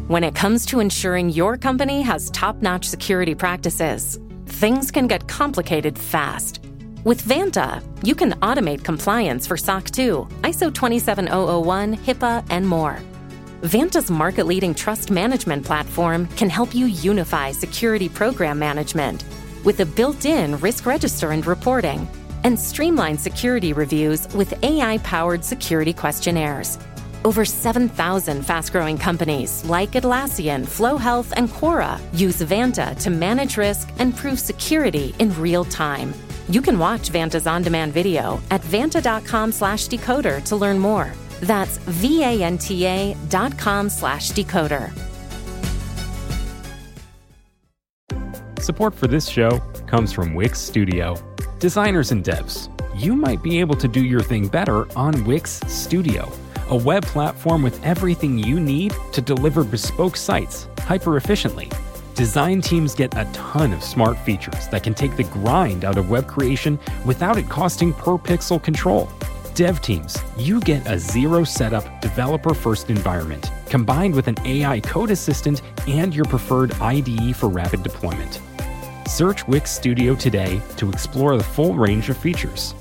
When it comes to ensuring your company has top-notch security practices, things can get complicated fast. With Vanta, you can automate compliance for SOC 2, ISO 27001, HIPAA, and more. Vanta's market-leading trust management platform can help you unify security program management with a built-in risk register and reporting, and streamline security reviews with AI-powered security questionnaires. Over 7,000 fast-growing companies like Atlassian, Flow Health, and Quora use Vanta to manage risk and prove security in real time. You can watch Vanta's on-demand video at vanta.com/decoder to learn more. That's vanta.com/decoder. Support for this show comes from Wix Studio. Designers and devs, you might be able to do your thing better on Wix Studio, a web platform with everything you need to deliver bespoke sites hyper-efficiently. Design teams get a ton of smart features that can take the grind out of web creation without it costing per pixel control. Dev teams, you get a zero setup, developer-first environment, combined with an AI code assistant and your preferred IDE for rapid deployment. Search Wix Studio today to explore the full range of features.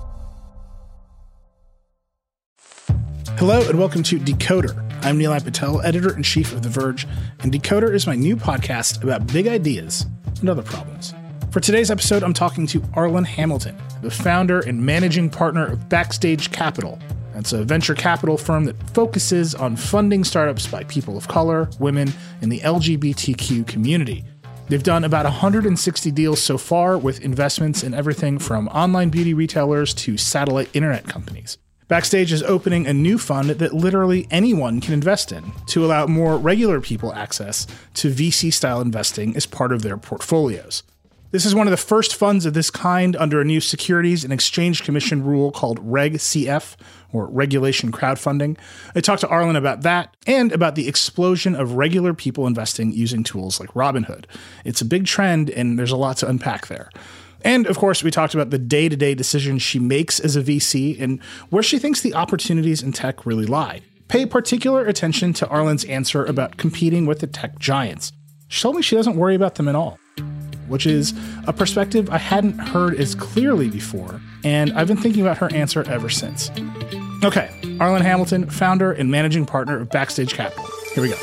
Hello and welcome to Decoder. I'm Nilay Patel, editor-in-chief of The Verge, and Decoder is my new podcast about big ideas and other problems. For today's episode, I'm talking to Arlan Hamilton, the founder and managing partner of Backstage Capital. That's a venture capital firm that focuses on funding startups by people of color, women, and the LGBTQ community. They've done about 160 deals so far with investments in everything from online beauty retailers to satellite internet companies. Backstage is opening a new fund that literally anyone can invest in to allow more regular people access to VC-style investing as part of their portfolios. This is one of the first funds of this kind under a new Securities and Exchange Commission rule called Reg CF, or Regulation Crowdfunding. I talked to Arlan about that and about the explosion of regular people investing using tools like Robinhood. It's a big trend, and there's a lot to unpack there. And, of course, we talked about the day-to-day decisions she makes as a VC and where she thinks the opportunities in tech really lie. Pay particular attention to Arlan's answer about competing with the tech giants. She told me she doesn't worry about them at all, which is a perspective I hadn't heard as clearly before, and I've been thinking about her answer ever since. Okay, Arlan Hamilton, founder and managing partner of Backstage Capital. Here we go.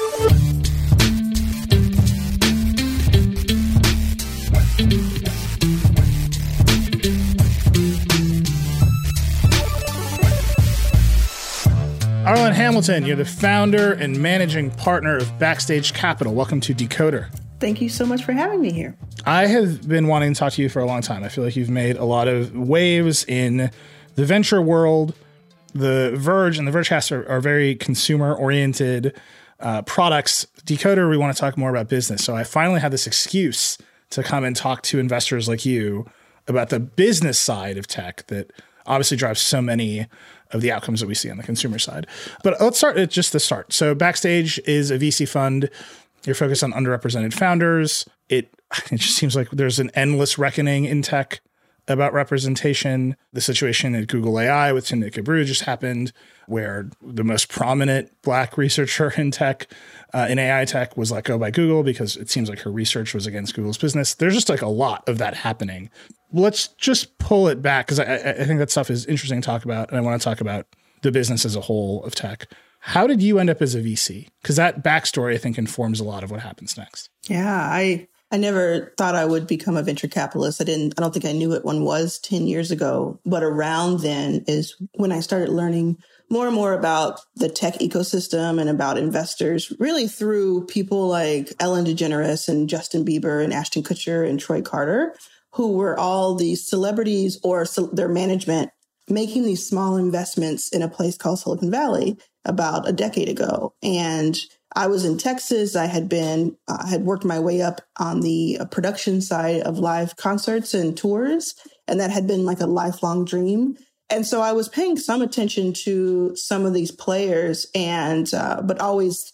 Arlan Hamilton, you're the founder and managing partner of Backstage Capital. Welcome to Decoder. Thank you so much for having me here. I have been wanting to talk to you for a long time. I feel like you've made a lot of waves in the venture world. The Verge and the Vergecast are very consumer-oriented products. Decoder, we want to talk more about business. So I finally had this excuse to come and talk to investors like you about the business side of tech that obviously drives so many of the outcomes that we see on the consumer side. But let's start at just the start. So Backstage is a VC fund. You're focused on underrepresented founders. It just seems like there's an endless reckoning in tech about representation. The situation at Google AI with Timnit Gebru just happened, where the most prominent Black researcher in tech, in AI tech, was let go by Google because it seems like her research was against Google's business. There's just like a lot of that happening. Let's just pull it back, because I think that stuff is interesting to talk about, and I want to talk about the business as a whole of tech. How did you end up as a VC? Because that backstory, I think, informs a lot of what happens next. Yeah, I never thought I would become a venture capitalist. I don't think I knew what one was 10 years ago. But around then is when I started learning more and more about the tech ecosystem and about investors, really through people like Ellen DeGeneres and Justin Bieber and Ashton Kutcher and Troy Carter, who were all these celebrities or their management making these small investments in a place called Silicon Valley about a decade ago. And I was in Texas. I had worked my way up on the production side of live concerts and tours, and that had been like a lifelong dream. And so I was paying some attention to some of these players, and but always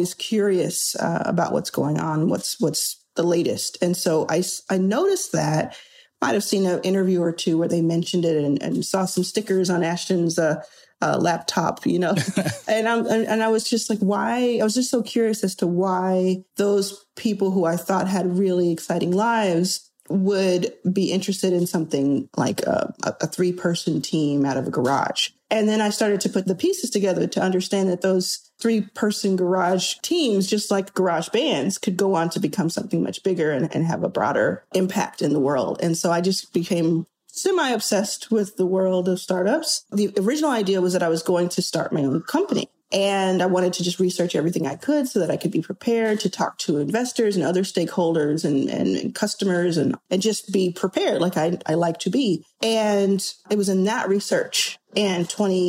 curious about what's going on, what's the latest. And so I noticed that. Might have seen an interview or two where they mentioned it and saw some stickers on Ashton's laptop, and I was just like, why? I was just so curious as to why those people who I thought had really exciting lives would be interested in something like a 3-person team out of a garage. And then I started to put the pieces together to understand that those 3-person garage teams, just like garage bands, could go on to become something much bigger and have a broader impact in the world. And so I just became semi-obsessed with the world of startups. The original idea was that I was going to start my own company. And I wanted to just research everything I could so that I could be prepared to talk to investors and other stakeholders and customers and just be prepared like I like to be. And it was in that research in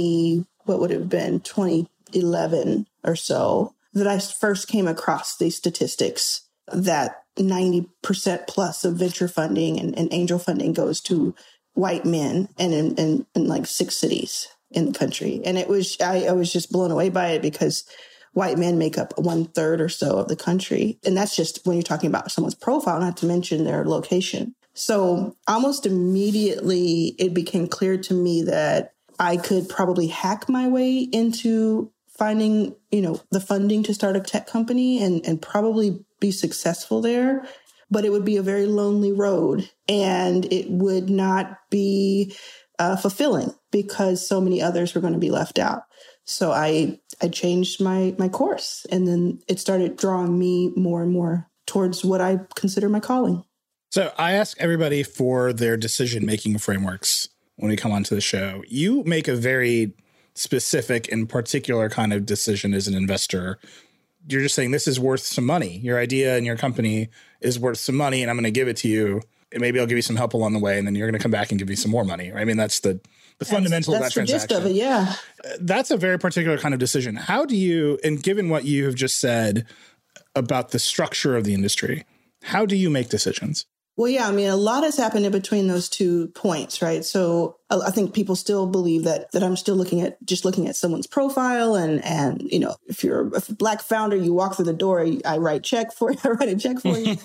2011 or so that I first came across these statistics that 90% plus of venture funding and angel funding goes to white men and in like 6 cities in the country. And I was just blown away by it because white men make up 1/3 or so of the country. And that's just when you're talking about someone's profile, not to mention their location. So almost immediately it became clear to me that I could probably hack my way into finding, the funding to start a tech company and probably be successful there. But it would be a very lonely road and it would not be fulfilling because so many others were going to be left out. So I changed my course, and then it started drawing me more and more towards what I consider my calling. So I ask everybody for their decision-making frameworks when we come onto the show. You make a very specific and particular kind of decision as an investor. You're just saying this is worth some money. Your idea and your company is worth some money, and I'm going to give it to you. And maybe I'll give you some help along the way, and then you're going to come back and give me some more money. Right? I mean, that's the fundamental of that transaction. That's the gist of it, yeah. That's a very particular kind of decision. How do you, and given what you have just said about the structure of the industry, how do you make decisions? Well, yeah, I mean, a lot has happened in between those 2 points, right? So I think people still believe that I'm still looking at someone's profile and if you're a Black founder, you walk through the door, I write a check for you.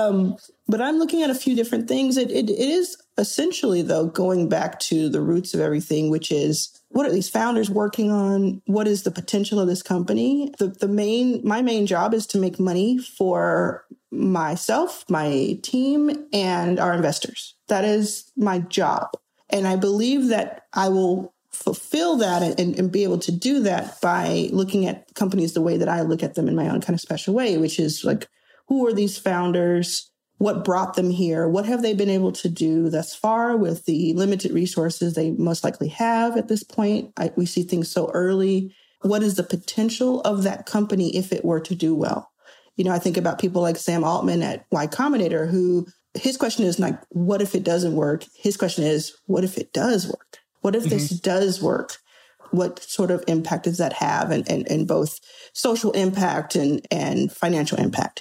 But I'm looking at a few different things. It is essentially, though, going back to the roots of everything, which is, what are these founders working on? What is the potential of this company? My main job is to make money for myself, my team, and our investors. That is my job. And I believe that I will fulfill that and be able to do that by looking at companies the way that I look at them in my own kind of special way, which is like, who are these founders? What brought them here? What have they been able to do thus far with the limited resources they most likely have at this point? We see things so early. What is the potential of that company if it were to do well? I think about people like Sam Altman at Y Combinator, who his question is like, what if it doesn't work? His question is, what if it does work? What if this does work? What sort of impact does that have? And both social impact and financial impact.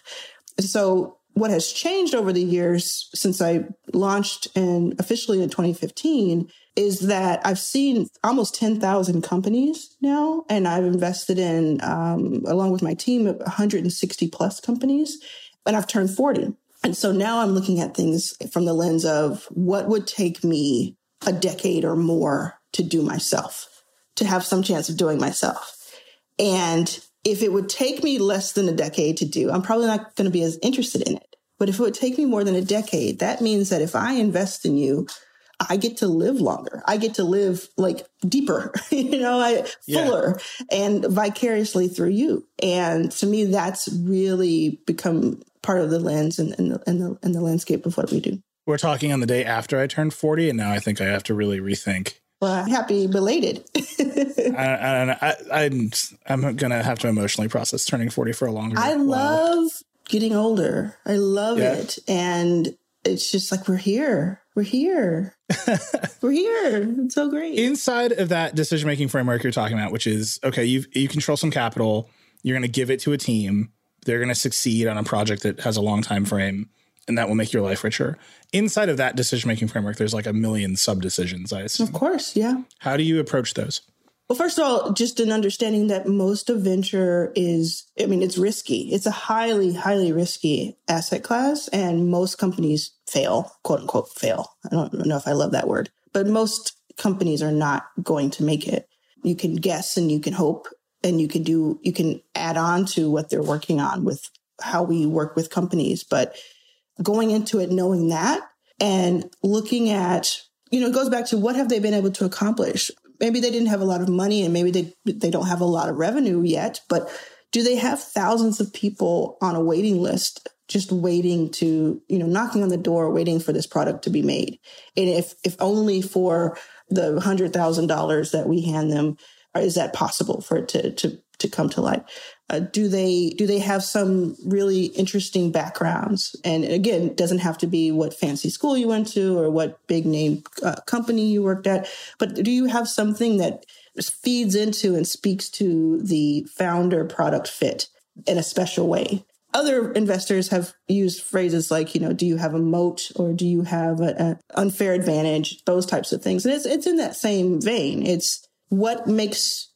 So what has changed over the years since I launched officially in 2015 is that I've seen almost 10,000 companies now, and I've invested in, along with my team, 160 plus companies, and I've turned 40. And so now I'm looking at things from the lens of what would take me a decade or more to do myself, to have some chance of doing myself. And if it would take me less than a decade to do, I'm probably not going to be as interested in it. But if it would take me more than a decade, that means that if I invest in you, I get to live longer. I get to live like deeper, fuller and vicariously through you. And to me, that's really become part of the lens and the landscape of what we do. We're talking on the day after I turned 40, and now I think I have to really rethink. Well, happy belated. I'm going to have to emotionally process turning 40 for a longer I love getting older. I love it. And it's just like, we're here. We're here. We're here. It's so great. Inside of that decision-making framework you're talking about, which is, okay, you control some capital. You're going to give it to a team. They're going to succeed on a project that has a long time frame, and that will make your life richer. Inside of that decision-making framework, there's like a million sub-decisions, I assume. Of course, yeah. How do you approach those? Well, first of all, just an understanding that most of venture it's risky. It's a highly, highly risky asset class, and most companies fail, quote unquote, fail. I don't know if I love that word, but most companies are not going to make it. guess and you can hope and you can add on to what they're working on with how we work with companies. But going into it knowing that and looking at, it goes back to what have they been able to accomplish? Maybe they didn't have a lot of money and maybe they don't have a lot of revenue yet, but do they have thousands of people on a waiting list just waiting to, knocking on the door, waiting for this product to be made? And if only for the $100,000 that we hand them, is that possible for it to come to light? Do they have some really interesting backgrounds? And again, it doesn't have to be what fancy school you went to or what big name company you worked at, but do you have something that feeds into and speaks to the founder product fit in a special way? Other investors have used phrases like, do you have a moat or do you have an unfair advantage? Those types of things. And it's in that same vein. It's what makes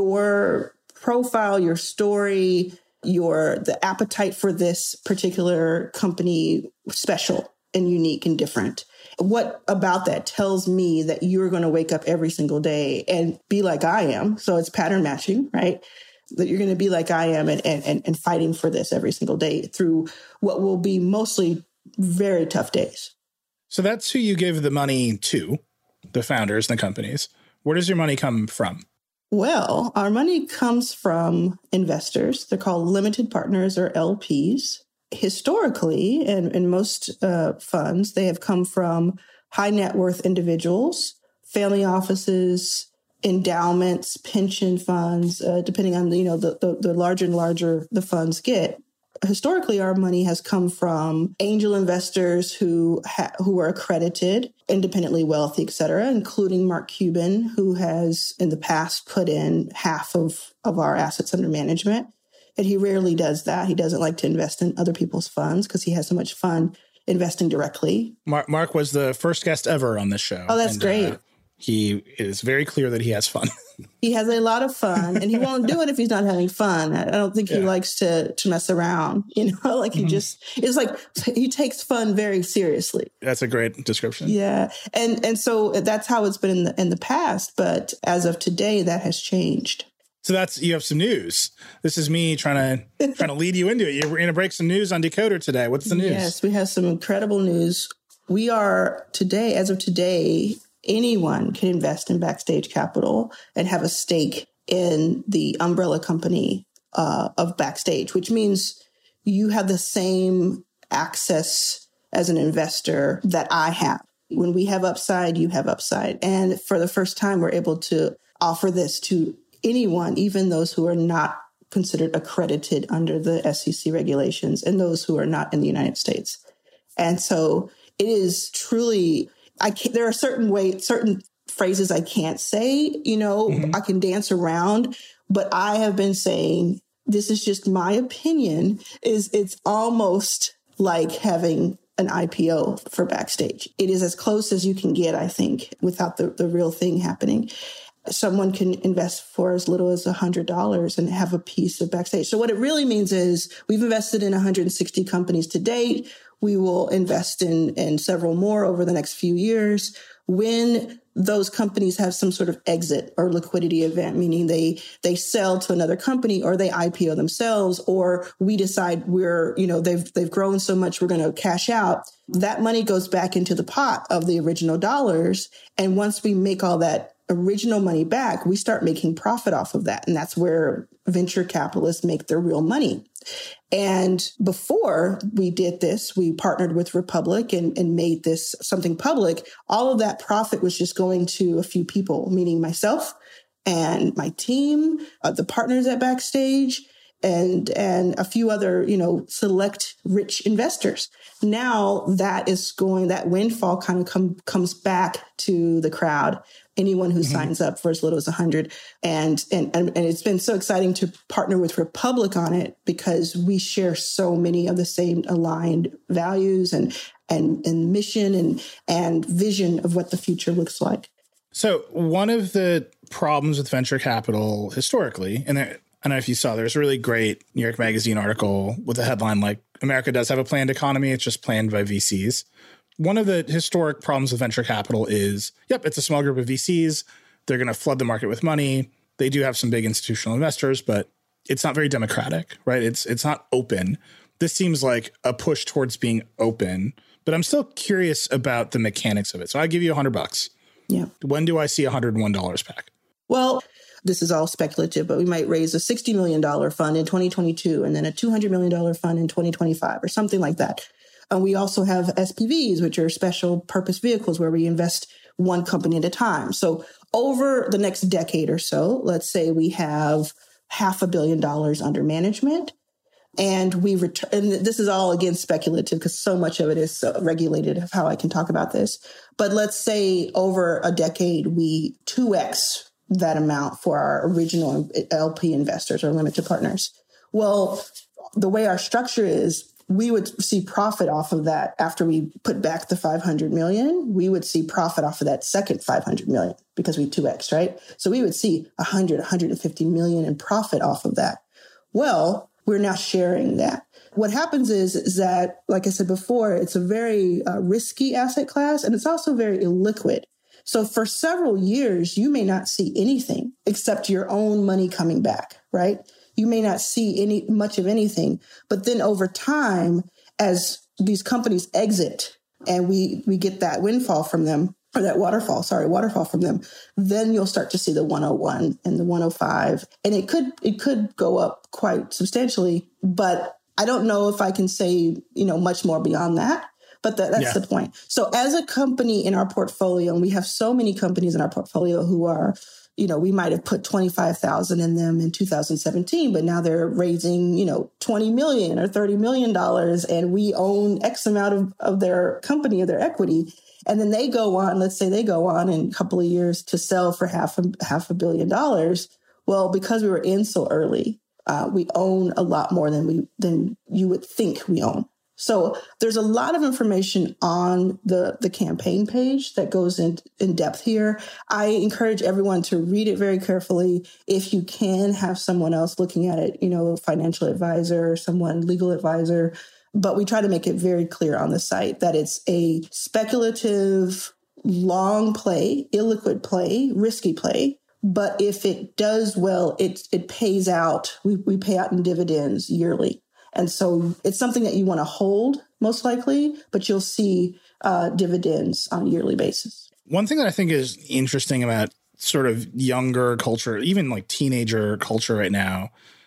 your profile, your story, the appetite for this particular company special and unique and different. What about that tells me that you're going to wake up every single day and be like I am? So it's pattern matching, right? That you're going to be like I am and fighting for this every single day through what will be mostly very tough days. So that's who you give the money to, the founders and the companies. Where does your money come from? Well, our money comes from investors. They're called limited partners or LPs. Historically, and in most funds, they have come from high net worth individuals, family offices, endowments, pension funds, depending on the larger and larger the funds get. Historically, our money has come from angel investors who are accredited, independently wealthy, et cetera, including Mark Cuban, who has in the past put in half of our assets under management. And he rarely does that. He doesn't like to invest in other people's funds because he has so much fun investing directly. Mark was the first guest ever on this show. Oh, that's great. He is very clear that he has fun. He has a lot of fun, and he won't do it if he's not having fun. I don't think he likes to mess around, like he just, it's like he takes fun very seriously. That's a great description. Yeah. And so that's how it's been in the past. But as of today, that has changed. So you have some news. This is me trying to lead you into it. We're going to break some news on Decoder today. What's the news? Yes, we have some incredible news. We are today, as of today, anyone can invest in Backstage Capital and have a stake in the umbrella company of Backstage, which means you have the same access as an investor that I have. When we have upside, you have upside. And for the first time, we're able to offer this to anyone, even those who are not considered accredited under the SEC regulations and those who are not in the United States. And so it is truly, there are certain phrases I can't say, I can dance around, but I have been saying, this is just my opinion, it's almost like having an IPO for Backstage. It is as close as you can get, I think, without the real thing happening. Someone can invest for as little as $100 and have a piece of Backstage. So what it really means is we've invested in 160 companies to date. We will invest in several more over the next few years. When those companies have some sort of exit or liquidity event, meaning they sell to another company or they IPO themselves, or we decide they've grown so much, we're going to cash out. That money goes back into the pot of the original dollars. And once we make all that original money back, we start making profit off of that. And that's where venture capitalists make their real money. And before we did this, we partnered with Republic and made this something public. All of that profit was just going to a few people, meaning myself and my team, the partners at Backstage, and a few other, select rich investors. Now that windfall kind of comes back to the crowd. Anyone who signs up for as little as 100. And it's been so exciting to partner with Republic on it because we share so many of the same aligned values and mission and vision of what the future looks like. So one of the problems with venture capital historically, and I don't know if you saw, there's a really great New York Magazine article with a headline like, America does have a planned economy, it's just planned by VCs. One of the historic problems with venture capital is, it's a small group of VCs. They're going to flood the market with money. They do have some big institutional investors, but it's not very democratic, right? It's not open. This seems like a push towards being open, but I'm still curious about the mechanics of it. So I give you $100. Yeah. When do I see $101 back? Well, this is all speculative, but we might raise a $60 million fund in 2022 and then a $200 million fund in 2025 or something like that. And we also have SPVs, which are special purpose vehicles where we invest one company at a time. So over the next decade or so, let's say we have $500 million under management. And we return, and this is all again speculative because so much of it is so regulated of how I can talk about this. But let's say over a decade, we 2x that amount for our original LP investors or limited partners. Well, the way our structure is, we would see profit off of that after we put back the 500 million. We would see profit off of that second 500 million because we 2x, right? So we would see 150 million in profit off of that. Well, we're now sharing that. What happens is that, like I said before, it's a very risky asset class, and it's also very illiquid. So for several years, you may not see anything except your own money coming back, right? You may not see much of anything. But then over time, as these companies exit and we get that windfall from them, or that waterfall from them, then you'll start to see the 101 and the 105. And it could go up quite substantially, but I don't know if I can say, much more beyond that. But that's the point. So as a company in our portfolio, and we have so many companies in our portfolio who are, we might have put 25,000 in them in 2017, but now they're raising, $20 million or $30 million, and we own X amount of their company or their equity. And then they go on, let's say they go on in a couple of years to sell for $500 million. Well, because we were in so early, we own a lot more than you would think we own. So there's a lot of information on the campaign page that goes in depth here. I encourage everyone to read it very carefully. If you can have someone else looking at it, a financial advisor, legal advisor. But we try to make it very clear on the site that it's a speculative, long play, illiquid play, risky play. But if it does well, it pays out. We pay out in dividends yearly. And so it's something that you want to hold, most likely, but you'll see dividends on a yearly basis. One thing that I think is interesting about sort of younger culture, even like teenager culture right now,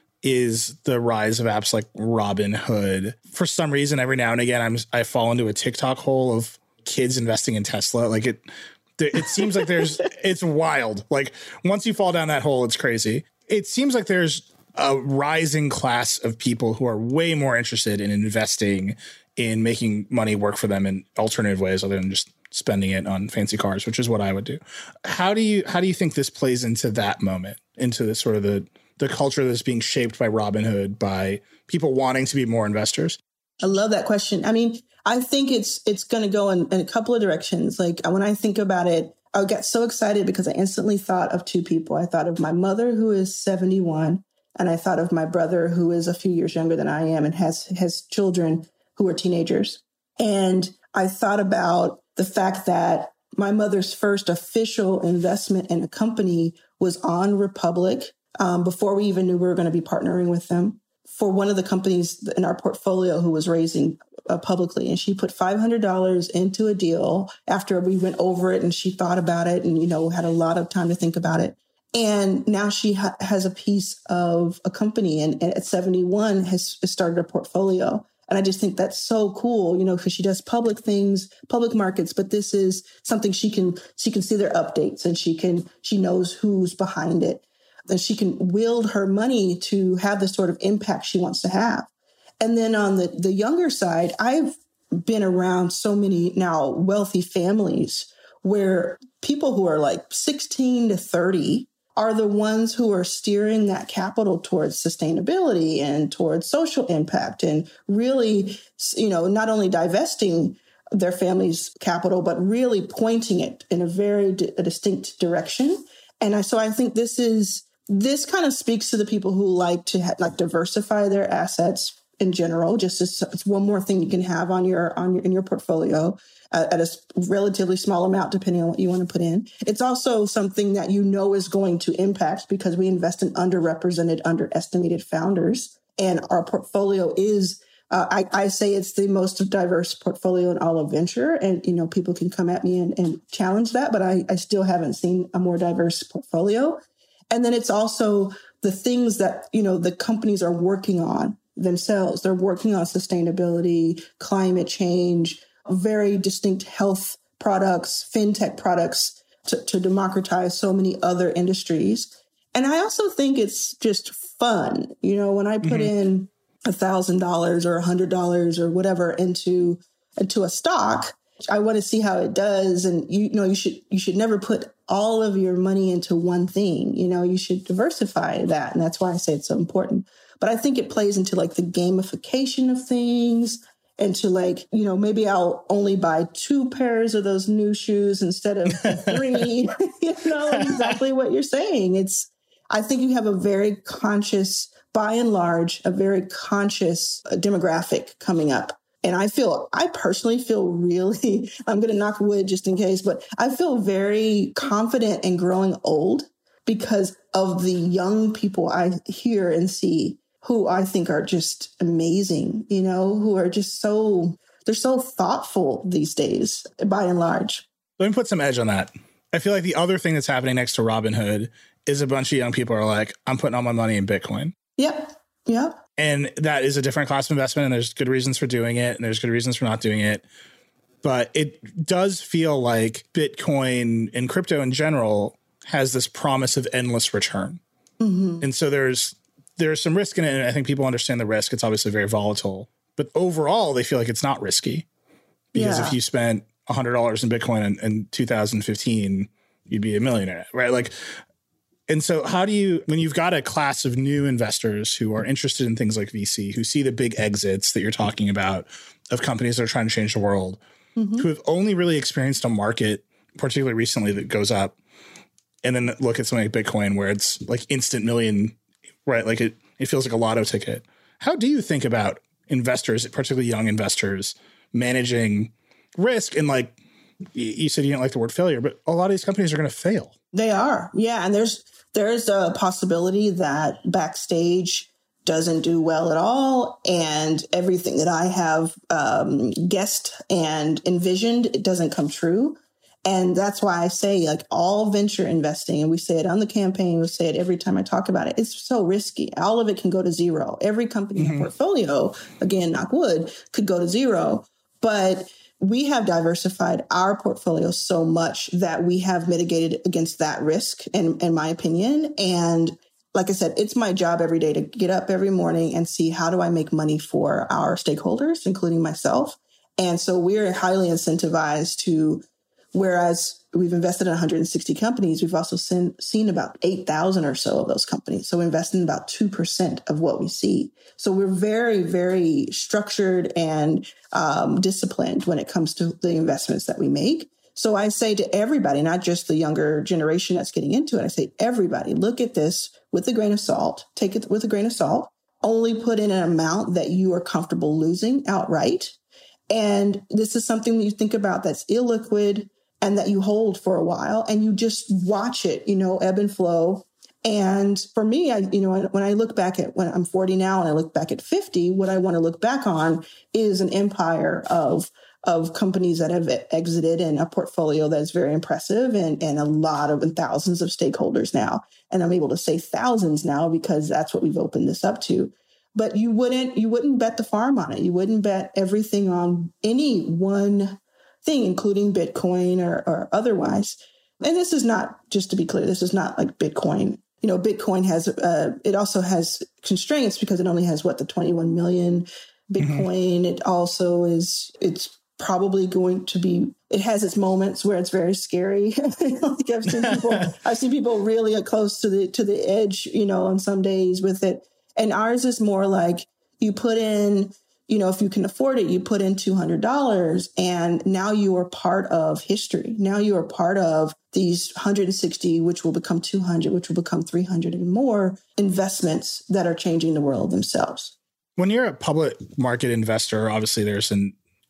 is the rise of apps like Robinhood. For some reason, every now and again, I fall into a TikTok hole of kids investing in Tesla. Like it seems like it's wild. Like once you fall down that hole, it's crazy. It seems like there's a rising class of people who are way more interested in investing in making money work for them in alternative ways other than just spending it on fancy cars, which is what I would do. How do you think this plays into that moment, into the sort of the culture that's being shaped by Robinhood, by people wanting to be more investors? I love that question. I mean, I think it's going to go in a couple of directions. Like when I think about it, I got so excited because I instantly thought of two people. I thought of my mother, who is 71, and I thought of my brother, who is a few years younger than I am and has children who are teenagers. And I thought about the fact that my mother's first official investment in a company was on Republic before we even knew we were going to be partnering with them, for one of the companies in our portfolio who was raising publicly. And she put $500 into a deal after we went over it and she thought about it and, had a lot of time to think about it. And now she has a piece of a company and at 71 has started a portfolio. And I just think that's so cool, because she does public things, public markets, but this is something she can see their updates and she knows who's behind it. And she can wield her money to have the sort of impact she wants to have. And then on the younger side, I've been around so many now wealthy families where people who are like 16 to 30 are the ones who are steering that capital towards sustainability and towards social impact and really, not only divesting their family's capital, but really pointing it in a very distinct direction. And so I think this kind of speaks to the people who like to diversify their assets in general, just as it's one more thing you can have in your portfolio at a relatively small amount, depending on what you want to put in. It's also something that you know is going to impact because we invest in underrepresented, underestimated founders. And our portfolio is, I say it's the most diverse portfolio in all of venture. And, people can come at me and challenge that, but I still haven't seen a more diverse portfolio. And then it's also the things that, the companies are working on themselves. They're working on sustainability, climate change, very distinct health products, fintech products to democratize so many other industries. And I also think it's just fun. When I put in $1,000 or $100 or whatever into a stock, I want to see how it does. And, you should never put all of your money into one thing. You should diversify that. And that's why I say it's so important. But I think it plays into like the gamification of things, and to maybe I'll only buy 2 pairs of those new shoes instead of 3, exactly what you're saying. I think you have a very conscious, by and large, a very conscious demographic coming up. And I personally feel really, I'm going to knock wood just in case, but I feel very confident in growing old because of the young people I hear and see who I think are just amazing, who are just they're so thoughtful these days, by and large. Let me put some edge on that. I feel like the other thing that's happening next to Robinhood is a bunch of young people are like, I'm putting all my money in Bitcoin. Yep. And that is a different class of investment. And there's good reasons for doing it. And there's good reasons for not doing it. But it does feel like Bitcoin and crypto in general has this promise of endless return. Mm-hmm. And so there's some risk in it. And I think people understand the risk. It's obviously very volatile. But overall, they feel like it's not risky. Because if you spent $100 in Bitcoin in 2015, you'd be a millionaire, right? And so how do you, when you've got a class of new investors who are interested in things like VC, who see the big exits that you're talking about of companies that are trying to change the world, who have only really experienced a market, particularly recently, that goes up, and then look at something like Bitcoin where it's like instant million, right? Like it feels like a lotto ticket. How do you think about investors, particularly young investors, managing risk? And like you said, you didn't like the word failure, but a lot of these companies are going to fail. They are. Yeah. And there's a possibility that Backstage doesn't do well at all. And everything that I have guessed and envisioned, it doesn't come true. And that's why I say all venture investing, and we say it on the campaign, we say it every time I talk about it, it's so risky. All of it can go to zero. Every company in the portfolio, again, knock wood, could go to zero. But we have diversified our portfolio so much that we have mitigated against that risk, in my opinion. And like I said, it's my job every day to get up every morning and see how do I make money for our stakeholders, including myself. And so we're highly incentivized to, whereas we've invested in 160 companies, we've also seen about 8,000 or so of those companies. So we invest in about 2% of what we see. So we're very, very structured and disciplined when it comes to the investments that we make. So I say to everybody, not just the younger generation that's getting into it, I say, everybody, look at this with a grain of salt, take it with a grain of salt, only put in an amount that you are comfortable losing outright. And this is something that you think about that's illiquid and that you hold for a while, and you just watch it, ebb and flow. And for me, when I look back at, when I'm 40 now and I look back at 50, what I want to look back on is an empire of companies that have exited and a portfolio that's very impressive and a lot of thousands of stakeholders now. And I'm able to say thousands now because that's what we've opened this up to. But you wouldn't bet the farm on it. You wouldn't bet everything on any one thing, including Bitcoin or otherwise. And this is not, just to be clear, this is not like Bitcoin. Bitcoin has, it also has constraints because it only has the 21 million Bitcoin. It also it's probably going to be, it has its moments where it's very scary. I've seen people really close to the edge, on some days with it. And ours is more like you put in, if you can afford it, you put in $200 and now you are part of history. Now you are part of these 160, which will become 200, which will become 300 and more investments that are changing the world themselves. When you're a public market investor, obviously there's an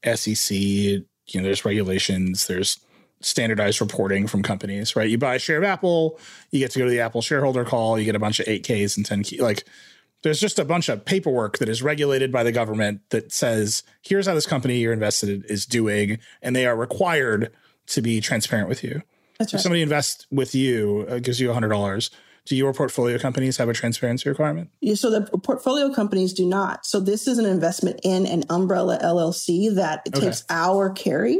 SEC, there's regulations, there's standardized reporting from companies, right? You buy a share of Apple, you get to go to the Apple shareholder call, you get a bunch of 8Ks and 10K. Like, there's just a bunch of paperwork that is regulated by the government that says, here's how this company you're invested in is doing, and they are required to be transparent with you. That's right. If somebody invests with you, gives you $100, do your portfolio companies have a transparency requirement? Yeah, so the portfolio companies do not. So this is an investment in an umbrella LLC that takes our carry,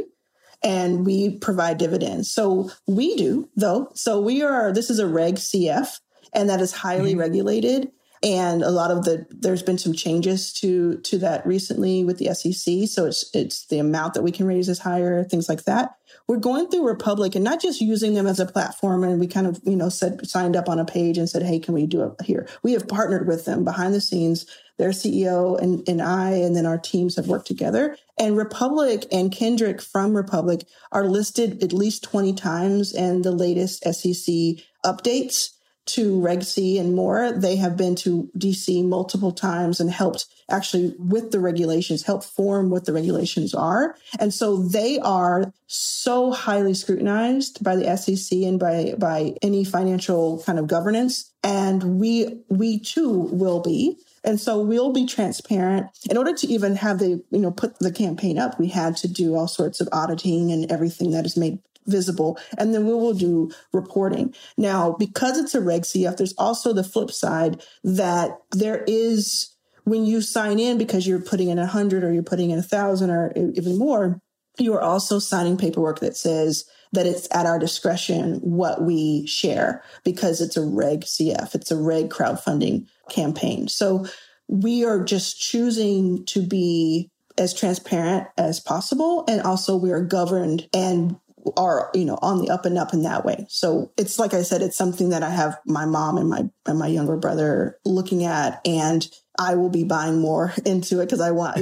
and we provide dividends. So we do, though. So this is a Reg CF, and that is highly regulated. And a lot of there's been some changes to that recently with the SEC. So it's the amount that we can raise is higher, things like that. We're going through Republic and not just using them as a platform. And we kind of, signed up on a page and said, hey, can we do it here? We have partnered with them behind the scenes. Their CEO and I, and then our teams have worked together. And Republic and Kendrick from Republic are listed at least 20 times in the latest SEC updates to Reg C and more. They have been to DC multiple times and helped actually with the regulations, help form what the regulations are. And so they are so highly scrutinized by the SEC and by any financial kind of governance. And we too will be. And so we'll be transparent. In order to even have put the campaign up, we had to do all sorts of auditing and everything that is made visible. And then we will do reporting. Now, because it's a Reg CF, there's also the flip side that there is, when you sign in, because you're putting in 100 or you're putting in 1,000 or even more, you are also signing paperwork that says that it's at our discretion what we share, because it's a Reg CF. It's a Reg crowdfunding campaign. So we are just choosing to be as transparent as possible. And also we are governed and are, on the up and up in that way. So it's, like I said, it's something that I have my mom and my younger brother looking at, and I will be buying more into it because I want,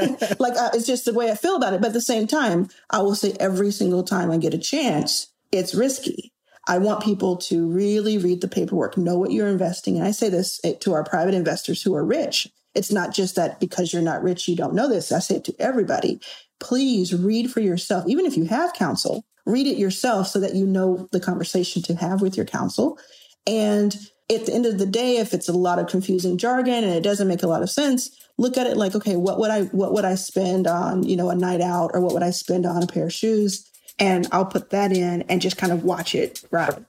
it's just the way I feel about it. But at the same time, I will say every single time I get a chance, it's risky. I want people to really read the paperwork, know what you're investing in. I say this to our private investors who are rich. It's not just that because you're not rich, you don't know this. I say it to everybody. Please read for yourself. Even if you have counsel, read it yourself so that you know the conversation to have with your counsel. And at the end of the day, if it's a lot of confusing jargon and it doesn't make a lot of sense, look at it like, okay, what would I spend on, a night out, or what would I spend on a pair of shoes? And I'll put that in and just kind of watch it ride.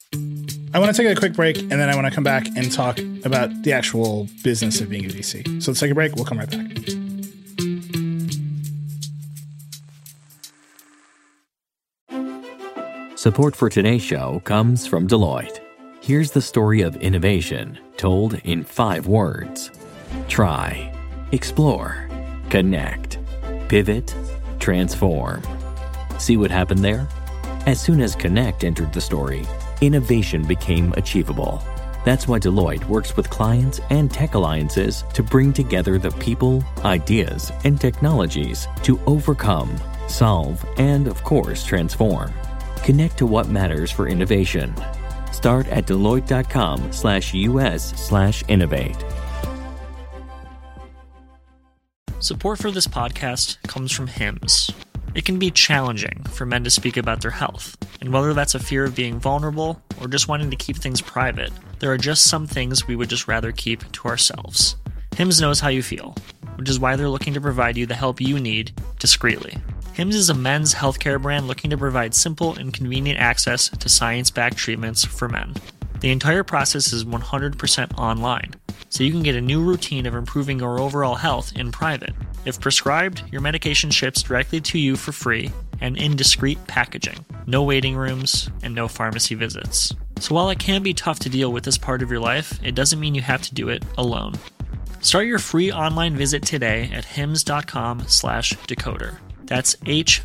I want to take a quick break, and then I want to come back and talk about the actual business of being a VC. So let's take a break. We'll come right back. Support for today's show comes from Deloitte. Here's the story of innovation told in 5 words. Try, explore, connect, pivot, transform. See what happened there? As soon as connect entered the story, innovation became achievable. That's why Deloitte works with clients and tech alliances to bring together the people, ideas, and technologies to overcome, solve, and of course, transform. Connect to what matters for innovation. Start at Deloitte.com/US/innovate. Support for this podcast comes from Hims. It can be challenging for men to speak about their health, and whether that's a fear of being vulnerable or just wanting to keep things private, there are just some things we would just rather keep to ourselves. Hims knows how you feel, which is why they're looking to provide you the help you need discreetly. Hims is a men's healthcare brand looking to provide simple and convenient access to science-backed treatments for men. The entire process is 100% online, so you can get a new routine of improving your overall health in private. If prescribed, your medication ships directly to you for free and in discreet packaging. No waiting rooms and no pharmacy visits. So while it can be tough to deal with this part of your life, it doesn't mean you have to do it alone. Start your free online visit today at hims.com/decoder. That's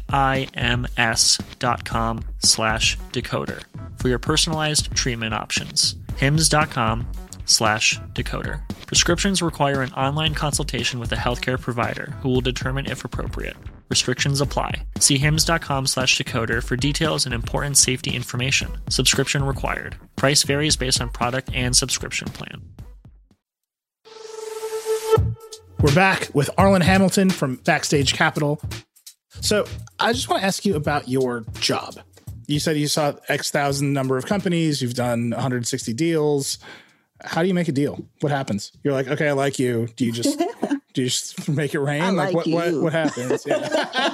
HIMS.com/decoder for your personalized treatment options. HIMS.com/decoder. Prescriptions require an online consultation with a healthcare provider who will determine if appropriate. Restrictions apply. See HIMS.com/decoder for details and important safety information. Subscription required. Price varies based on product and subscription plan. We're back with Arlan Hamilton from Backstage Capital. So I just want to ask you about your job. You said you saw X thousand number of companies. You've done 160 deals. How do you make a deal? What happens? You're like, okay, I like you. Do you just make it rain? Like what happens? Yeah.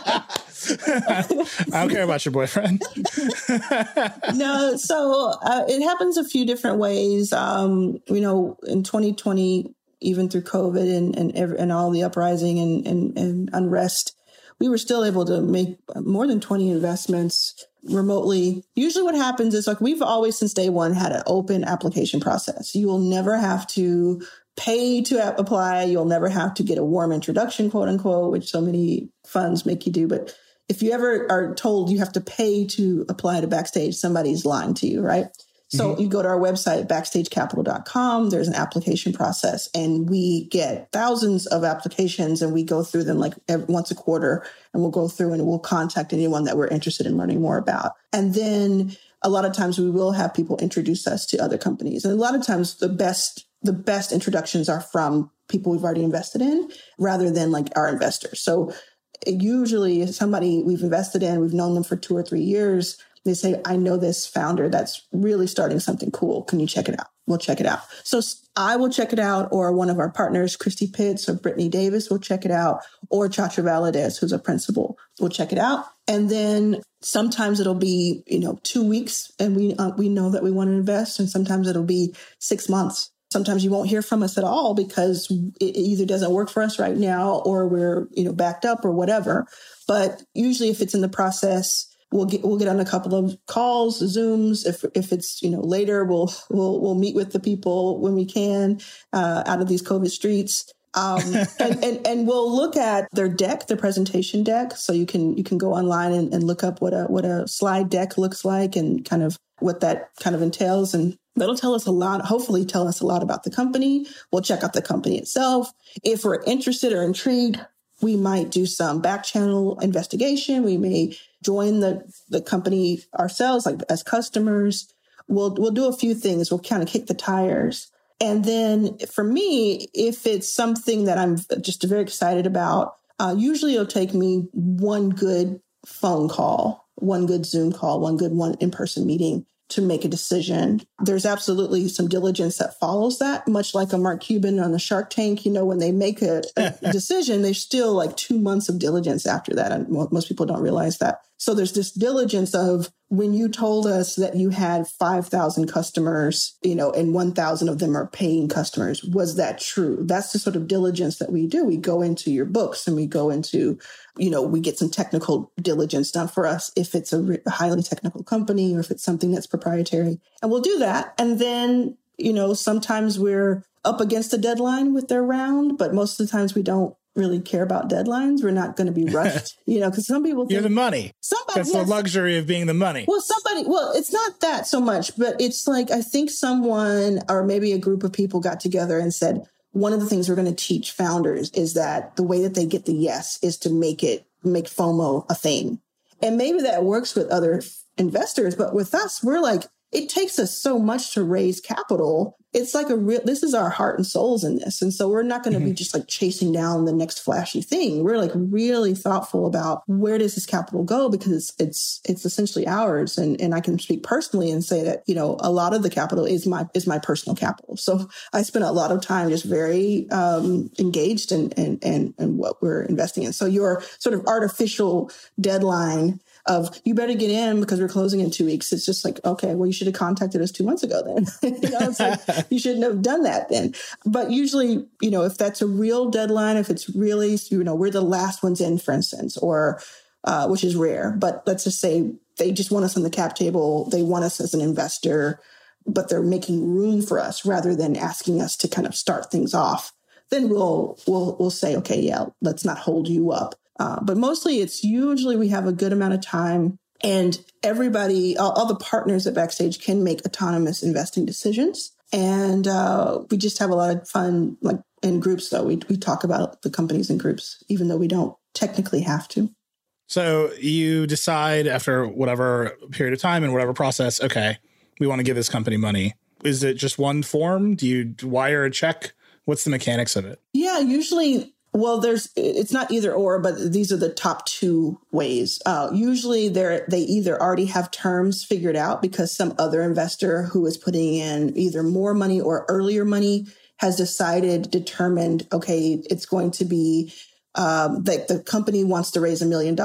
I don't care about your boyfriend. No, so it happens a few different ways. In 2020, even through COVID and all the uprising and unrest, we were still able to make more than 20 investments remotely. Usually what happens is, like, we've always since day one had an open application process. You will never have to pay to apply. You'll never have to get a warm introduction, quote unquote, which so many funds make you do. But if you ever are told you have to pay to apply to Backstage, somebody's lying to you, right? So you go to our website, backstagecapital.com. There's an application process, and we get thousands of applications, and we go through them like once a quarter, and we'll go through and we'll contact anyone that we're interested in learning more about. And then a lot of times we will have people introduce us to other companies. And a lot of times the best introductions are from people we've already invested in rather than like our investors. So usually somebody we've invested in, we've known them for 2 or 3 years. They say, I know this founder that's really starting something cool. Can you check it out? We'll check it out. So I will check it out, or one of our partners, Christy Pitts or Brittany Davis, will check it out, or Chacha Valadez, who's a principal, will check it out. And then sometimes it'll be, 2 weeks, and we know that we want to invest. And sometimes it'll be 6 months. Sometimes you won't hear from us at all because it either doesn't work for us right now, or we're, backed up or whatever. But usually if it's in the process, we'll get on a couple of calls, Zooms. If it's later, we'll meet with the people when we can out of these COVID streets, and we'll look at their deck, their presentation deck. So you can go online and look up what a slide deck looks like and kind of what that kind of entails, and that'll tell us a lot. Hopefully, tell us a lot about the company. We'll check out the company itself. If we're interested or intrigued, we might do some back channel investigation. We may join the company ourselves, like as customers. We'll do a few things. We'll kind of kick the tires. And then for me, if it's something that I'm just very excited about, usually it'll take me one good phone call, one good Zoom call, one in-person meeting to make a decision. There's absolutely some diligence that follows that, much like a Mark Cuban on the Shark Tank. When they make a decision, there's still like 2 months of diligence after that. And most people don't realize that. So there's this diligence of, when you told us that you had 5,000 customers, and 1,000 of them are paying customers, was that true? That's the sort of diligence that we do. We go into your books and we go into, we get some technical diligence done for us if it's a highly technical company or if it's something that's proprietary. And we'll do that. And then, sometimes we're up against a deadline with their round, but most of the times we don't really care about deadlines. We're not going to be rushed, because some people think you're the money. That's the luxury of being the money. Well, it's not that so much, but it's like, I think someone or maybe a group of people got together and said, one of the things we're going to teach founders is that the way that they get the yes is to make FOMO a thing. And maybe that works with other investors, but with us, we're like, it takes us so much to raise capital. It's like this is our heart and souls in this. And so we're not going to be just like chasing down the next flashy thing. We're like really thoughtful about, where does this capital go? Because it's essentially ours. And I can speak personally and say that, a lot of the capital is my personal capital. So I spend a lot of time just very engaged in what we're investing in. So your sort of artificial deadline of, you better get in because we're closing in 2 weeks. It's just like, okay, well, you should have contacted us 2 months ago then. It's like, you shouldn't have done that then. But usually, if that's a real deadline, if it's really, we're the last ones in, for instance, or which is rare. But let's just say they just want us on the cap table. They want us as an investor, but they're making room for us rather than asking us to kind of start things off. Then we'll say, okay, yeah, let's not hold you up. But mostly it's usually we have a good amount of time, and everybody, all the partners at Backstage can make autonomous investing decisions. And we just have a lot of fun, like in groups, though. We talk about the companies in groups, even though we don't technically have to. So you decide after whatever period of time and whatever process, okay, we want to give this company money. Is it just one form? Do you wire a check? What's the mechanics of it? Yeah, usually Well, it's not either or, but these are the top two ways. Usually they either already have terms figured out because some other investor who is putting in either more money or earlier money has determined, okay, it's going to be that the company wants to raise $1 million.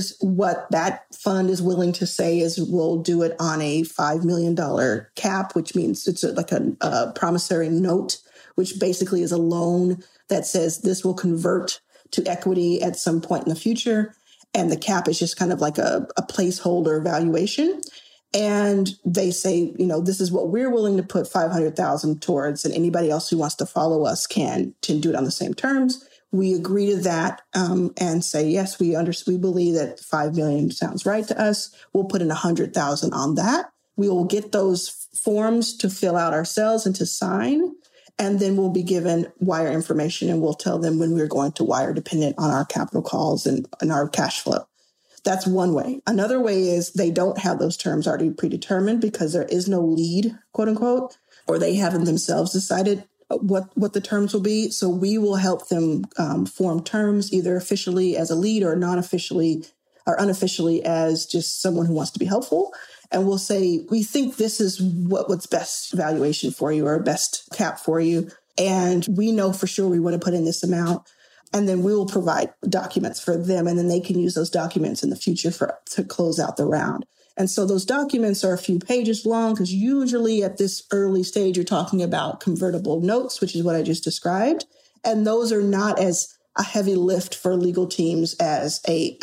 What that fund is willing to say is we'll do it on a $5 million cap, which means it's like a promissory note, which basically is a loan that says this will convert to equity at some point in the future. And the cap is just kind of like a placeholder valuation. And they say, this is what we're willing to put $500,000 towards, and anybody else who wants to follow us can do it on the same terms. We agree to that and say, yes, we believe that $5 million sounds right to us. We'll put in $100,000 on that. We will get those forms to fill out ourselves and to sign. And then we'll be given wire information, and we'll tell them when we're going to wire, dependent on our capital calls and our cash flow. That's one way. Another way is they don't have those terms already predetermined because there is no lead, quote unquote, or they haven't themselves decided what the terms will be. So we will help them form terms either officially as a lead or non-officially or unofficially as just someone who wants to be helpful. And we'll say, we think this is what's best valuation for you or best cap for you. And we know for sure we want to put in this amount. And then we will provide documents for them. And then they can use those documents in the future to close out the round. And so those documents are a few pages long because usually at this early stage, you're talking about convertible notes, which is what I just described. And those are not as a heavy lift for legal teams as a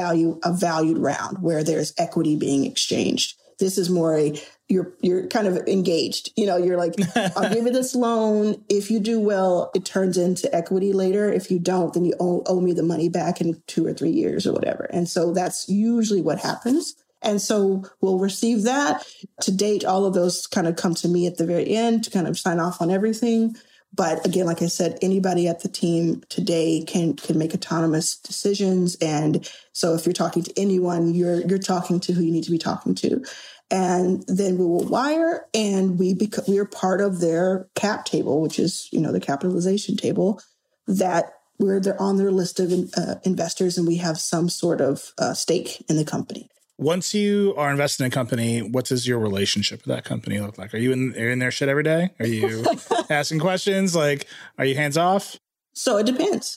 valued round where there's equity being exchanged. This is more you're kind of engaged. You're like, I'll give you this loan. If you do well, it turns into equity later. If you don't, then you owe me the money back in 2 or 3 years or whatever. And so that's usually what happens. And so we'll receive that. To date, all of those kind of come to me at the very end to kind of sign off on everything. But again, like I said, anybody at the team today can make autonomous decisions. And so if you're talking to anyone, you're talking to who you need to be talking to. And then we will wire, and we are part of their cap table, which is, the capitalization table, that they're on their list of investors, and we have some sort of stake in the company. Once you are invested in a company, what does your relationship with that company look like? Are you in their shit every day? Are you asking questions? Like, are you hands off? So it depends.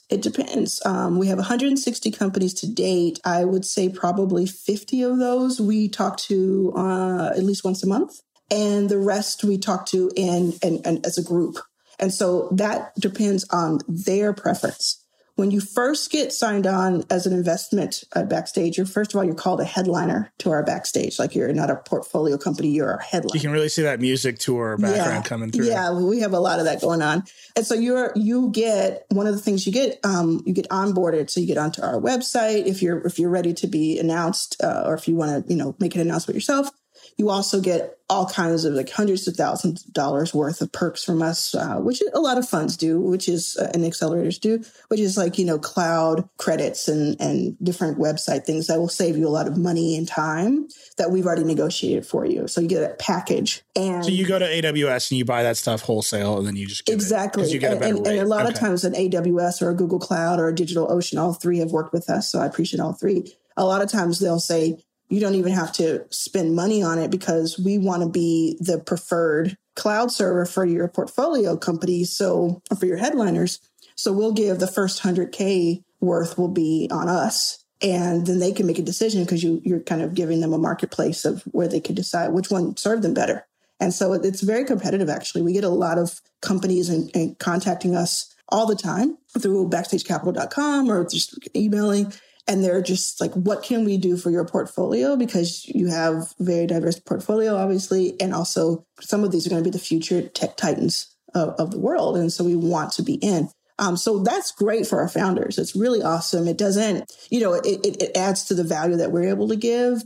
We have 160 companies to date. I would say probably 50 of those we talk to at least once a month. And the rest we talk to and as a group. And so that depends on their preference. When you first get signed on as an investment Backstage, first of all, you're called a headliner to our Backstage. Like, you're not a portfolio company, you're a headliner. You can really see that music tour background coming through. Yeah, we have a lot of that going on. And so you get, one of the things you get onboarded. So you get onto our website if you're ready to be announced, or if you want to, make an announcement yourself. You also get all kinds of hundreds of thousands of dollars worth of perks from us, which a lot of funds do, which is, and accelerators do, which is cloud credits and different website things that will save you a lot of money and time that we've already negotiated for you. So you get a package. And so you go to AWS and you buy that stuff wholesale, and then you just get exactly. It, you get a better rate. And a lot of times an AWS or a Google Cloud or a DigitalOcean, all three have worked with us. So I appreciate all three. A lot of times they'll say, you don't even have to spend money on it because we want to be the preferred cloud server for your portfolio company. So, or for your headliners. So we'll give the first 100K worth will be on us. And then they can make a decision because you're kind of giving them a marketplace of where they can decide which one served them better. And so it's very competitive, actually. We get a lot of companies and contacting us all the time through backstagecapital.com or just emailing. And they're just like, what can we do for your portfolio? Because you have very diverse portfolio, obviously. And also some of these are going to be the future tech titans of the world. And so we want to be in. So that's great for our founders. It's really awesome. It doesn't, it adds to the value that we're able to give. But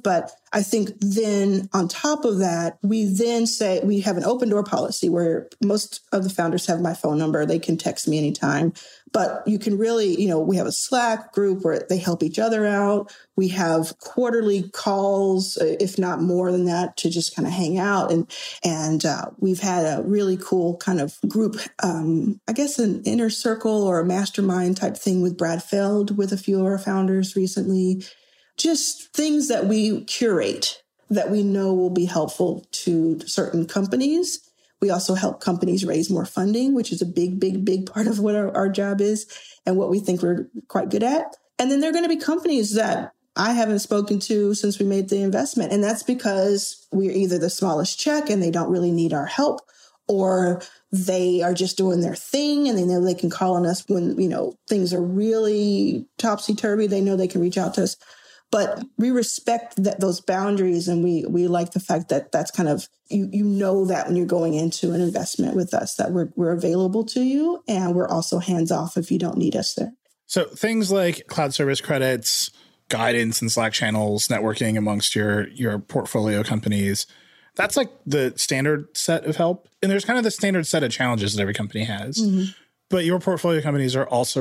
I think then on top of that, we then say we have an open door policy where most of the founders have my phone number. They can text me anytime, but you can really, we have a Slack group where they help each other out. We have quarterly calls, if not more than that, to just kind of hang out. And we've had a really cool kind of group, I guess an inner circle or a mastermind type thing with Brad Feld with a few of our founders recently. Just things that we curate that we know will be helpful to certain companies. We also help companies raise more funding, which is a big, big, big part of what our job is and what we think we're quite good at. And then there are going to be companies that I haven't spoken to since we made the investment. And that's because we're either the smallest check and they don't really need our help, or they are just doing their thing and they know they can call on us when, things are really topsy-turvy. They know they can reach out to us. But we respect those boundaries, and we like the fact that that's kind of, you know that when you're going into an investment with us, that we're available to you, and we're also hands off if you don't need us there. So things like cloud service credits, guidance and Slack channels, networking amongst your portfolio companies, that's like the standard set of help. And there's kind of the standard set of challenges that every company has. Mm-hmm. But your portfolio companies are also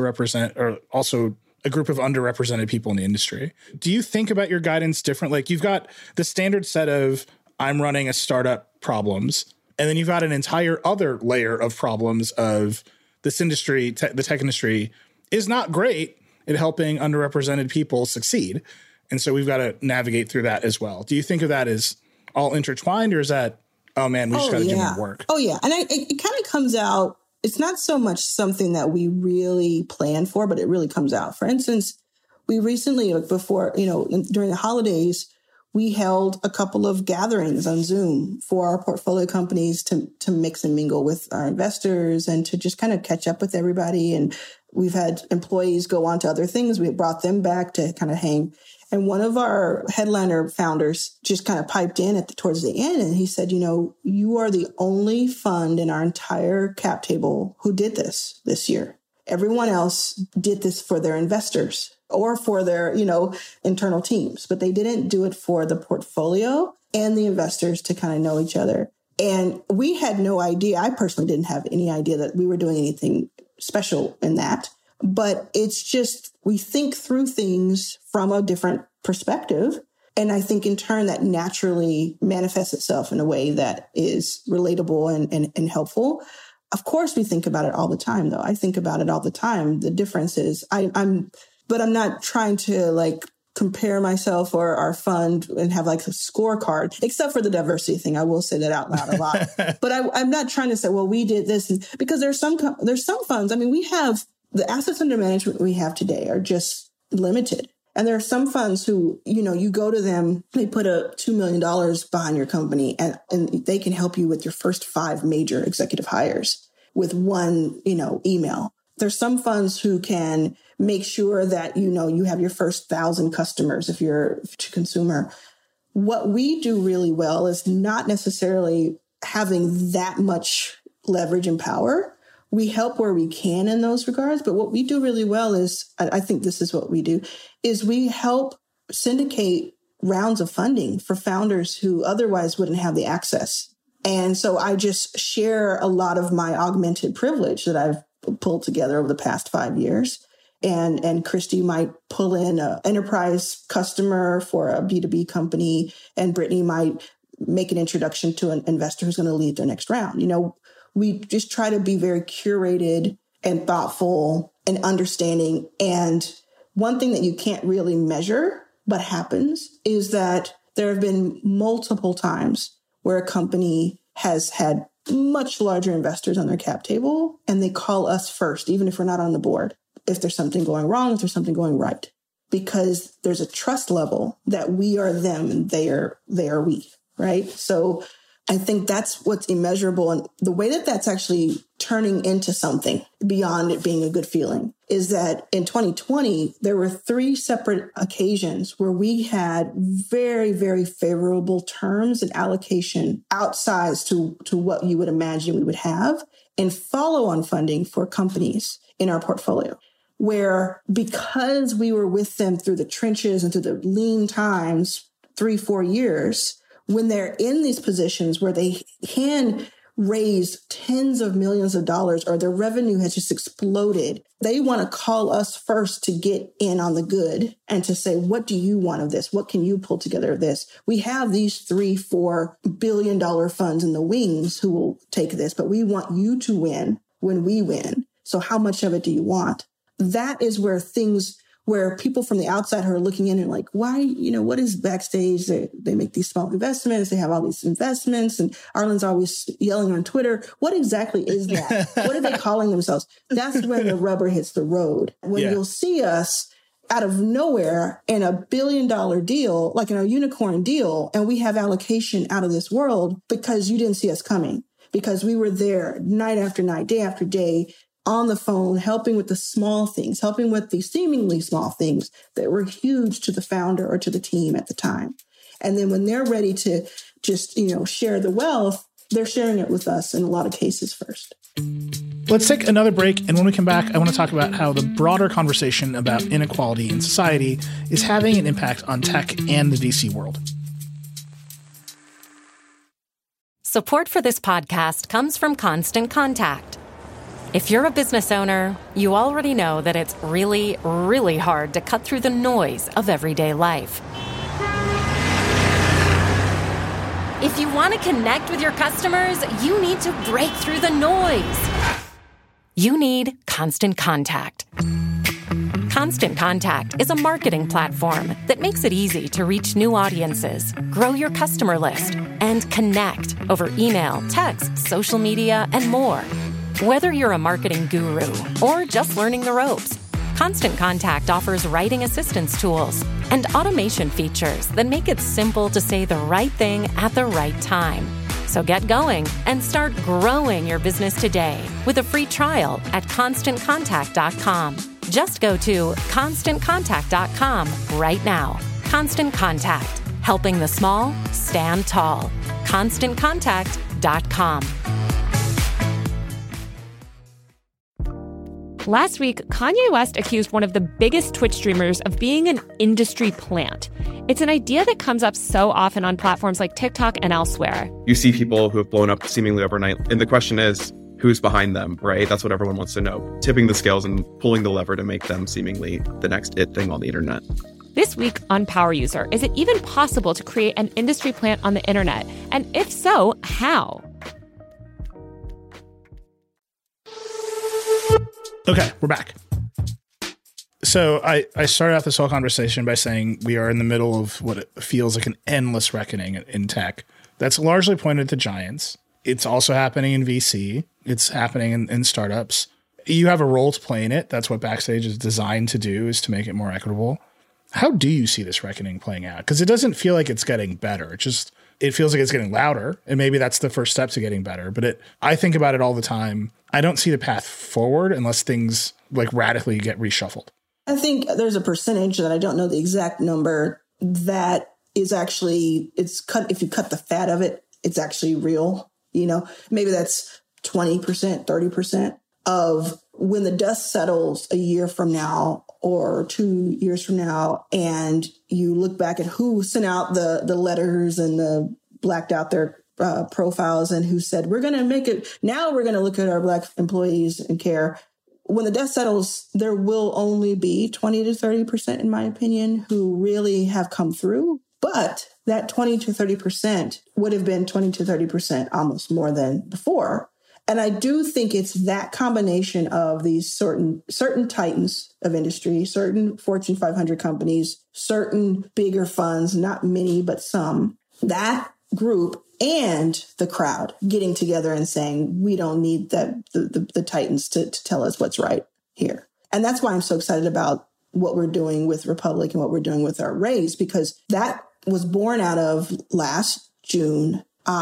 a group of underrepresented people in the industry. Do you think about your guidance different? Like you've got the standard set of I'm running a startup problems, and then you've got an entire other layer of problems of this industry, the tech industry is not great at helping underrepresented people succeed. And so we've got to navigate through that as well. Do you think of that as all intertwined, or is that, oh man, we just got to do more work? Oh yeah. And it kind of comes out. It's not so much something that we really plan for, but it really comes out. For instance, we recently, before, during the holidays, we held a couple of gatherings on Zoom for our portfolio companies to mix and mingle with our investors and to just kind of catch up with everybody. And we've had employees go on to other things. We brought them back to kind of hang. And one of our headliner founders just kind of piped in towards the end, and he said, you are the only fund in our entire cap table who did this year. Everyone else did this for their investors or for their, internal teams, but they didn't do it for the portfolio and the investors to kind of know each other. And we had no idea. I personally didn't have any idea that we were doing anything special in that. But it's just, we think through things from a different perspective. And I think in turn that naturally manifests itself in a way that is relatable and helpful. Of course, we think about it all the time, though. I think about it all the time. The difference is I'm not trying to compare myself or our fund and have a scorecard, except for the diversity thing. I will say that out loud a lot. But I'm not trying to say, well, we did this, because there's some funds. I mean, we have the assets under management we have today are just limited. And there are some funds who, you go to them, they put a $2 million behind your company and they can help you with your first 5 major executive hires with one, email. There's some funds who can make sure that, you have your first 1,000 customers if you're to consumer. What we do really well is not necessarily having that much leverage and power. We help where we can in those regards. But what we do really well is, I think this is what we do, is we help syndicate rounds of funding for founders who otherwise wouldn't have the access. And so I just share a lot of my augmented privilege that I've pulled together over the past 5 years. And Christy might pull in an enterprise customer for a B2B company, and Brittany might make an introduction to an investor who's going to lead their next round. We just try to be very curated and thoughtful and understanding. And one thing that you can't really measure but happens is that there have been multiple times where a company has had much larger investors on their cap table, and they call us first, even if we're not on the board, if there's something going wrong, if there's something going right, because there's a trust level that we are them and they are we, right? So I think that's what's immeasurable. And the way that that's actually turning into something beyond it being a good feeling is that in 2020, there were 3 separate occasions where we had very, very favorable terms and allocation outsized to what you would imagine we would have in follow-on funding for companies in our portfolio, where because we were with them through the trenches and through the lean times, 3-4 years, when they're in these positions where they can raise tens of millions of dollars or their revenue has just exploded, they want to call us first to get in on the good and to say, what do you want of this? What can you pull together of this? We have these $3-4 billion funds in the wings who will take this, but we want you to win when we win. So how much of it do you want? That is where people from the outside who are looking in and like, why, what is Backstage? They make these small investments. They have all these investments. And Arlen's always yelling on Twitter. What exactly is that? What are they calling themselves? That's when the rubber hits the road. When you'll see us out of nowhere in a $1 billion deal, like in a unicorn deal, and we have allocation out of this world because you didn't see us coming, because we were there night after night, day after day, on the phone, helping with the small things, helping with the seemingly small things that were huge to the founder or to the team at the time. And then when they're ready to just, share the wealth, they're sharing it with us in a lot of cases first. Let's take another break. And when we come back, I want to talk about how the broader conversation about inequality in society is having an impact on tech and the VC world. Support for this podcast comes from Constant Contact. If you're a business owner, you already know that it's really, really hard to cut through the noise of everyday life. If you want to connect with your customers, you need to break through the noise. You need Constant Contact. Constant Contact is a marketing platform that makes it easy to reach new audiences, grow your customer list, and connect over email, text, social media, and more. Whether you're a marketing guru or just learning the ropes, Constant Contact offers writing assistance tools and automation features that make it simple to say the right thing at the right time. So get going and start growing your business today with a free trial at ConstantContact.com. Just go to ConstantContact.com right now. Constant Contact, helping the small stand tall. ConstantContact.com. Last week, Kanye West accused one of the biggest Twitch streamers of being an industry plant. It's an idea that comes up so often on platforms like TikTok and elsewhere. You see people who have blown up seemingly overnight, and the question is, who's behind them, right? That's what everyone wants to know. Tipping the scales and pulling the lever to make them seemingly the next it thing on the internet. This week on Power User, is it even possible to create an industry plant on the internet? And if so, how? Okay, we're back. So I started out this whole conversation by saying we are in the middle of what it feels like an endless reckoning in tech. That's largely pointed to giants. It's also happening in VC. It's happening in startups. You have a role to play in it. That's what Backstage is designed to do, is to make it more equitable. How do you see this reckoning playing out? Because it doesn't feel like it's getting better. It feels like it's getting louder, and maybe that's the first step to getting better. But I think about it all the time. I don't see the path forward unless things like radically get reshuffled. I think there's a percentage that I don't know the exact number that is actually, it's cut. If you cut the fat of it, it's actually real. Maybe that's 20%, 30% of when the dust settles a year from now or 2 years from now, and you look back at who sent out the letters and the blacked out their profiles and who said, we're going to make it. Now we're going to look at our Black employees and care. When the dust settles, there will only be 20 to 30%, in my opinion, who really have come through. But that 20 to 30% would have been 20 to 30% almost more than before. And I do think it's that combination of these certain titans of industry, certain Fortune 500 companies, certain bigger funds, not many, but some, that group and the crowd getting together and saying, we don't need the titans to tell us what's right here. And that's why I'm so excited about what we're doing with Republic and what we're doing with our raise, because that was born out of last June.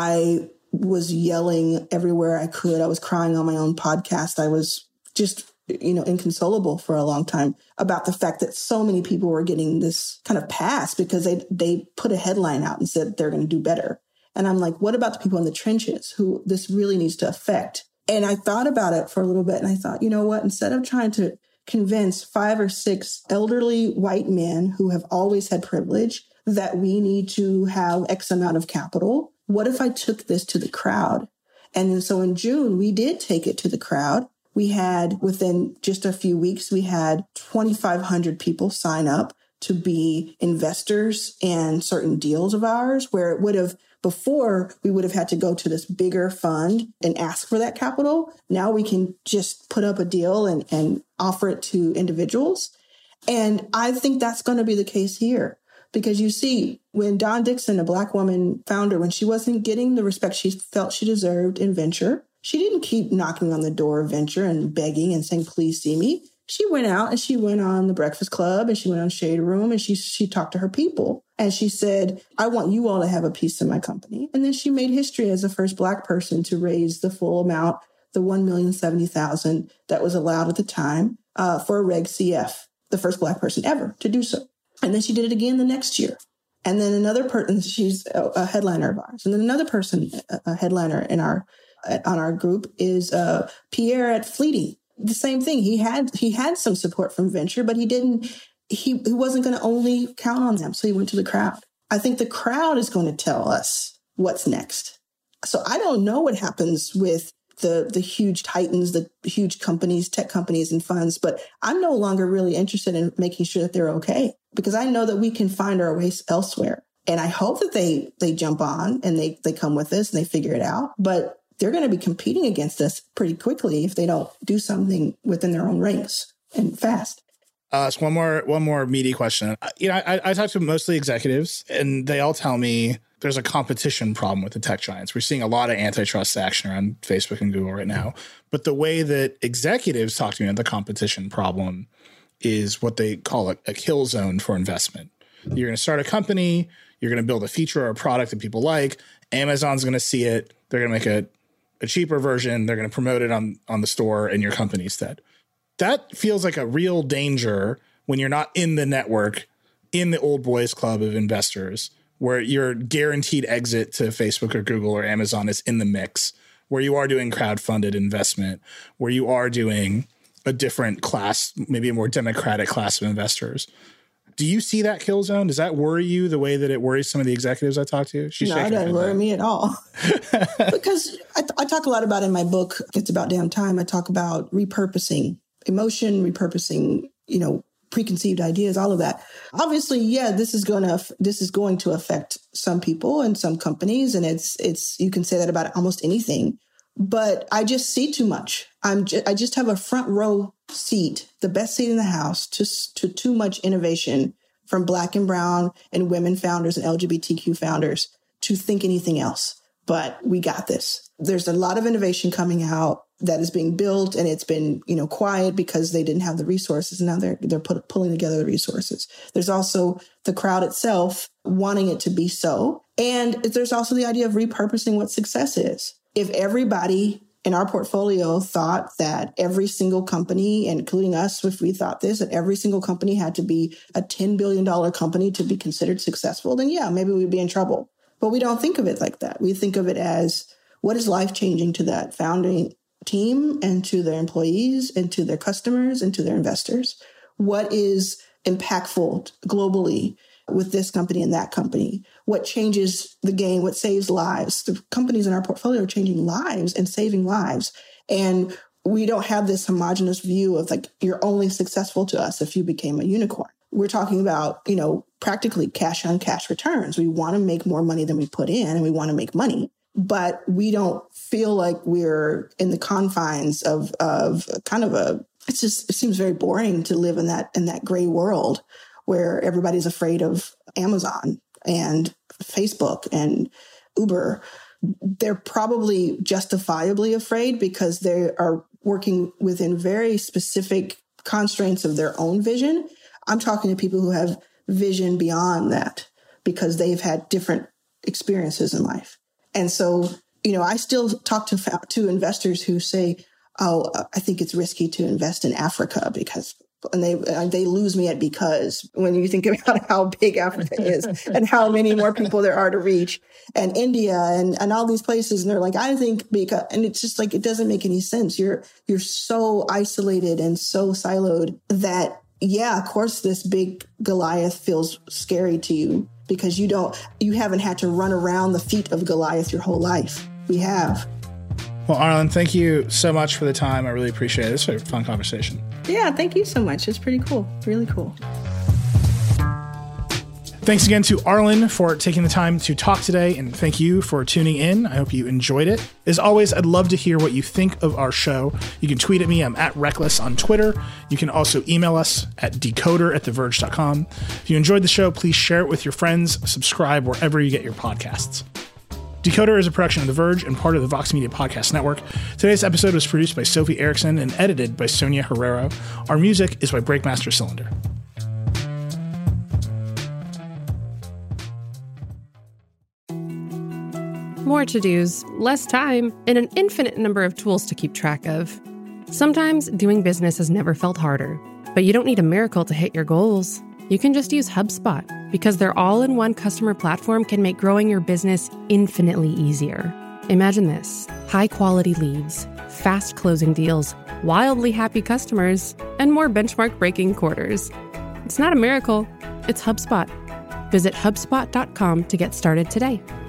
I was yelling everywhere I could. I was crying on my own podcast. I was just, inconsolable for a long time about the fact that so many people were getting this kind of pass because they put a headline out and said they're going to do better. And I'm like, what about the people in the trenches who this really needs to affect? And I thought about it for a little bit and I thought, you know what, instead of trying to convince 5 or 6 elderly white men who have always had privilege that we need to have X amount of capital. What if I took this to the crowd? And so in June, we did take it to the crowd. We had, within just a few weeks, we had 2,500 people sign up to be investors in certain deals of ours, where it would have, before we would have had to go to this bigger fund and ask for that capital. Now we can just put up a deal and offer it to individuals. And I think that's going to be the case here. Because you see, when Dawn Dickson, a Black woman founder, when she wasn't getting the respect she felt she deserved in venture, she didn't keep knocking on the door of venture and begging and saying, please see me. She went out and she went on The Breakfast Club and she went on Shade Room and she talked to her people. And she said, I want you all to have a piece of my company. And then she made history as the first Black person to raise the full amount, the $1,070,000 that was allowed at the time for a Reg CF, the first Black person ever to do so. And then she did it again the next year. And then another person, she's a headliner of ours. And then another person, a headliner on our group is Pierre at Fleeting. The same thing. He had some support from venture, but he wasn't going to only count on them. So he went to the crowd. I think the crowd is going to tell us what's next. So I don't know what happens with the huge titans, the huge companies, tech companies and funds, but I'm no longer really interested in making sure that they're okay, because I know that we can find our ways elsewhere. And I hope that they jump on and they come with us and they figure it out. But they're going to be competing against us pretty quickly if they don't do something within their own ranks and fast. So one more meaty question. I talk to mostly executives, and they all tell me there's a competition problem with the tech giants. We're seeing a lot of antitrust action around Facebook and Google right now. But the way that executives talk to me about the competition problem is what they call a kill zone for investment. You're going to start a company. You're going to build a feature or a product that people like. Amazon's going to see it. They're going to make a cheaper version. They're going to promote it on the store in your company instead. That feels like a real danger when you're not in the network, in the old boys club of investors, where your guaranteed exit to Facebook or Google or Amazon is in the mix, where you are doing crowdfunded investment, where you are doing a different class, maybe a more democratic class of investors. Do you see that kill zone? Does that worry you the way that it worries some of the executives I talk to? No, it doesn't worry me at all. Because I talk a lot about in my book, It's About Damn Time, I talk about repurposing emotion, repurposing, preconceived ideas, all of that. Obviously, yeah, this is going to affect some people and some companies, and it's you can say that about almost anything. But I just see too much. I just have a front row seat, the best seat in the house, to too much innovation from Black and brown and women founders and LGBTQ founders to think anything else. But we got this. There's a lot of innovation coming out that is being built, and it's been, quiet because they didn't have the resources. And now they're pulling together the resources. There's also the crowd itself wanting it to be so. And there's also the idea of repurposing what success is. If everybody in our portfolio thought that every single company, including us, if we thought this, that every single company had to be a $10 billion company to be considered successful, then yeah, maybe we'd be in trouble. But we don't think of it like that. We think of it as what is life-changing to that founding team and to their employees and to their customers and to their investors. What is impactful globally with this company and that company? What changes the game? What saves lives? The companies in our portfolio are changing lives and saving lives. And we don't have this homogenous view of like, you're only successful to us if you became a unicorn. We're talking about, practically cash on cash returns. We want to make more money than we put in, and we want to make money, but we don't feel like we're in the confines of kind of it seems very boring to live in that gray world where everybody's afraid of Amazon and Facebook and Uber. They're probably justifiably afraid because they are working within very specific constraints of their own vision. I'm talking to people who have vision beyond that because they've had different experiences in life. And so, I still talk to investors who say, oh, I think it's risky to invest in Africa because And they lose me at because when you think about how big Africa is and how many more people there are to reach, and India and all these places. And they're like, I think because, and it's just like, it doesn't make any sense. You're so isolated and so siloed that, yeah, of course, this big Goliath feels scary to you because you haven't had to run around the feet of Goliath your whole life. We have. Well, Arlen, thank you so much for the time. I really appreciate it. This was a fun conversation. Yeah, thank you so much. It's pretty cool. Really cool. Thanks again to Arlen for taking the time to talk today, and thank you for tuning in. I hope you enjoyed it. As always, I'd love to hear what you think of our show. You can tweet at me. I'm at Reckless on Twitter. You can also email us at decoder@theverge.com. If you enjoyed the show, please share it with your friends. Subscribe wherever you get your podcasts. Decoder is a production of The Verge and part of the Vox Media Podcast Network. Today's episode was produced by Sophie Erickson and edited by Sonia Herrero. Our music is by Breakmaster Cylinder. More to-dos, less time, and an infinite number of tools to keep track of. Sometimes doing business has never felt harder, but you don't need a miracle to hit your goals. You can just use HubSpot, because their all-in-one customer platform can make growing your business infinitely easier. Imagine this: high-quality leads, fast closing deals, wildly happy customers, and more benchmark-breaking quarters. It's not a miracle, it's HubSpot. Visit HubSpot.com to get started today.